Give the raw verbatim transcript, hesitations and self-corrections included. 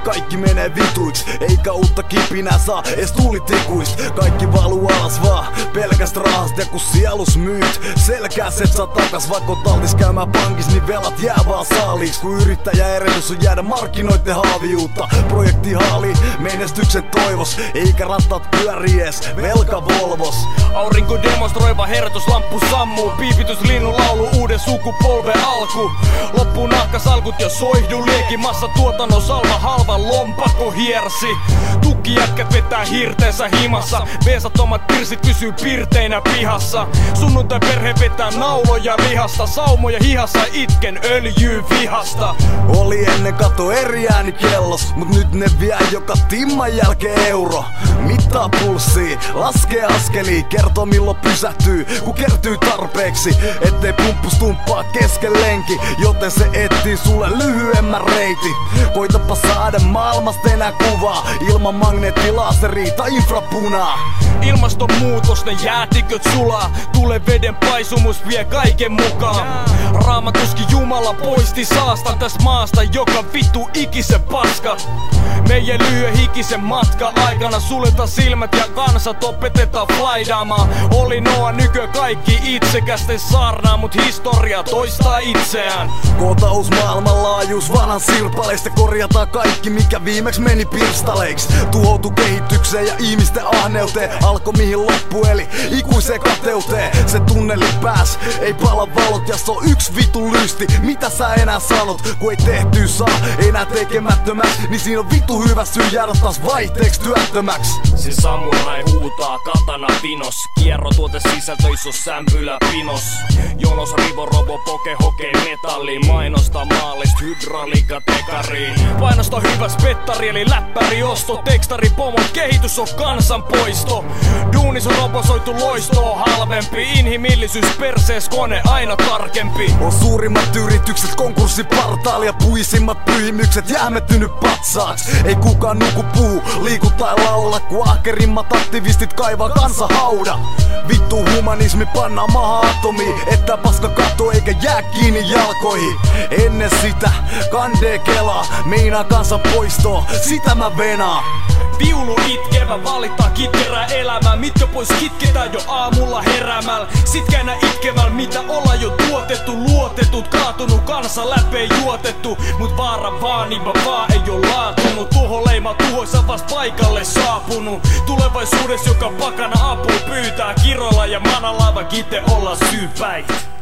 kaikki menee vituiksi. Eikä uutta kipinää saa ees tulitikuist. Kaikki valuu alas vaan pelkästä rahasta, ja kun sielus myyt selkääs et saa takas. Vaikka oot altis käymään pankis, niin velat jää vaan saaliiksi. Kun yrittäjä erehdys on jäädä markkinoitten haavijuutta. Projekti haali menestyksen toivos, eikä rattaat pyöri ees velka Volvos. Aurinko demonstroiva herätyslamppu sammuu. Piipitys linnun laulu uuden sukupolven alku. Loppuu nahkasalkut ja soihdu liekimassa. Tuotannon salva halva lompakko hiersi. Tukkijätkät vetää hirteensä himassa. Veesattomat pirsit pysyy pirteinä pihassa. Sunnuntai perhe vetää nauloja lihasta. Saumoja hihassa itken öljyy vihasta. Oli ennen kato eri ääni kellos, mut nyt ne vie joka timman jälkeen euro. Mittaa pulssia, laskee askeli, kertoo milloin pysähtyy, kun kertyy tarpeeksi. Ettei pumppus tumppaa kesken lenki, joten se etsii sulle lyhyemmän reiti. Koitapa saada maailmasta enää kuvaa, ilman magneettilaseria tai infrapunaa. Ilmastonmuutos, ne jäätiköt sulaa. Tule veden paisumus vie kaiken mukaan. Raamatuskin Jumala poisti saastan tästä maasta, joka vittu ikisen paska. Meidän lyhyen hikisen matka aikana suleta silmät ja kansat opetetaan flaidaamaan. Oli Noa nykö kaikki itsekästen saarnaa, mut historia toistaa itseään. Kootaus maailmanlaajuus vanhan sirpaleista, korjataan kaikki mikä viimeksi meni pirstaleiks. Tuhoutu kehitykseen ja ihmisten ahneuteen, alko mihin loppu eli ikuiseen kateuteen. Se tunneli pääs, ei pala valot ja se on yks vitu lysti. Mitä sä enää sanot, kun ei tehtyy saa enää tekemättömäks, niin siinä on vitu hyvä syy jäädä taas vaihteeksi työttömäks. Se samurai huutaa katana pinos. Kierro tuote sisältö iso sämpylä pinos. Jonos rivo robo poke hokei metalli. Mainosta maalist hydraulika tekariin. Painosta hyvä spettari eli läppäri osto. Tekstari pomon kehitys on kansanpoisto. Duunis on robosoitu loistoa halvempi. Inhimillisyys persees kone aina tarkempi. On suurimmat yritykset konkurssipartaali ja puisimmat pyhimykset jäämettynyt patsaaks. Ei kukaan nuku puhu, liiku tai laula, kun ahkerimmat aktivistit kaivaa kansahauda. Vittu humanismi pannaan maha atomiin, että paska katto eikä jää kiinni jalkoihin. Ennen sitä kandee kelaa, meinaa kansan poistoa, sitä mä venaan. Viulu itkevä valittaa kitkerää elämää. Mitkä pois kitketään jo aamulla heräämällä. Sitkänä itkevällä mitä olla jo tuotettu. Luotetut, kaatunut kansa läpeen juotettu. Mut vaara vaan, niinpä vaan ei oo laatunut. Tuho leima tuhoisa vast paikalle saapunut. Tulevaisuudessa joka pakana apua pyytää. Kirolla ja manalaiva kite olla syypäin.